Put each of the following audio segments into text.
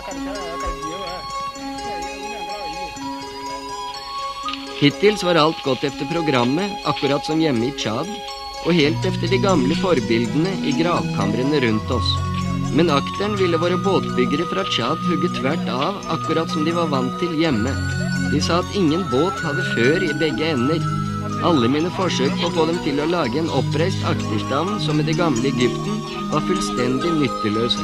Hittils var allt gått efter programmet, akkurat som hjemme i Tchad, och helt efter de gamla förbildene i gravkamrene runt oss. Men aktern ville våra båtbyggare från Tchad hugge tvärt av, akkurat som de var vant till hjemme. De sa att ingen båt hade för i bägge änder. Alla mina försök på att få dem till att laga en uppreist akterstavn som i det gamla Egypten var fullständigt nyttelösa.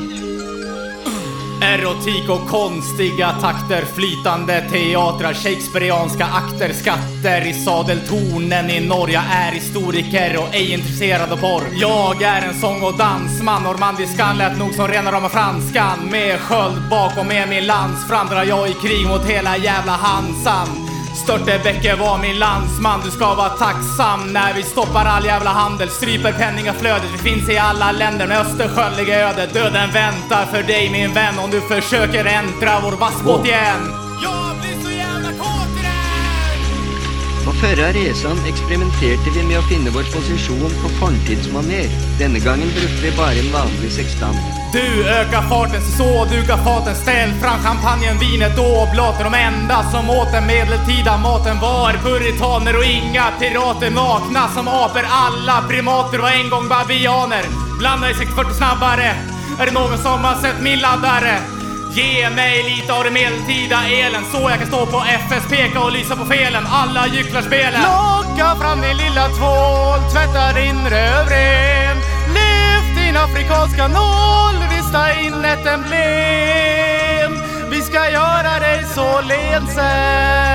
Erotik och konstiga takter, flytande teatrar, shakespearianska akter, skatter i sadeltornen i Norge. Är historiker och ej intresserad av porr. Jag är en sång- och dansman, normandiskan lät nog som rena rama franskan. Med sköld bakom med min lans framdrar jag i krig mot hela jävla Hansan. Störtebäcke var min landsman, du ska vara tacksam när vi stoppar all jävla handel, stryper penningaflödet, vi finns i alla länder med Östersjön ligger öde. Döden väntar för dig min vän om du försöker äntra vår vassbåt igen. Jag blir så jävla kåt i den! På förra resan experimenterade vi med att finna vår position på forntidsmaner. Denna gången brukade vi bara en vanlig sextant. Du ökar farten så, dukar faten, ställ fram champagnen, vinet då, blåter de enda som åt den medeltida maten var puritaner och inga pirater, nakna som aper, alla primater var en gång babianer. Blanda i 640 snabbare, är det någon som har sett min laddare? Ge mig lite av den medeltida elen så jag kan stå på FSPK och lysa på felen, alla gycklarspelen. Plocka fram din lilla tvål, tvätta din rövren, lyft din afrikanska nål, rista in ett emblem. Vi ska göra dig så lensen.